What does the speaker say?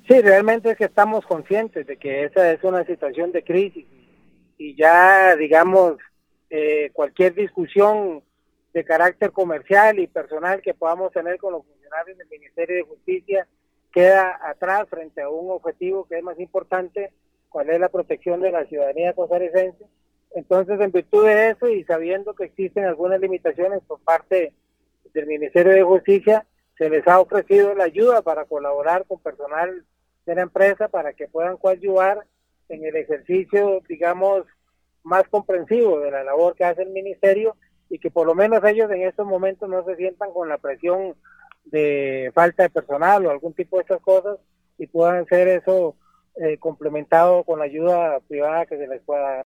Sí, realmente es que estamos conscientes de que esa es una situación de crisis y ya, digamos, cualquier discusión de carácter comercial y personal que podamos tener con los funcionarios del Ministerio de Justicia queda atrás frente a un objetivo que es más importante, cuál es la protección de la ciudadanía costarricense. Entonces, en virtud de eso y sabiendo que existen algunas limitaciones por parte del Ministerio de Justicia, se les ha ofrecido la ayuda para colaborar con personal de la empresa para que puedan coadyuvar en el ejercicio, digamos, más comprensivo de la labor que hace el ministerio y que por lo menos ellos en estos momentos no se sientan con la presión de falta de personal o algún tipo de estas cosas y puedan ser eso complementado con la ayuda privada que se les pueda dar.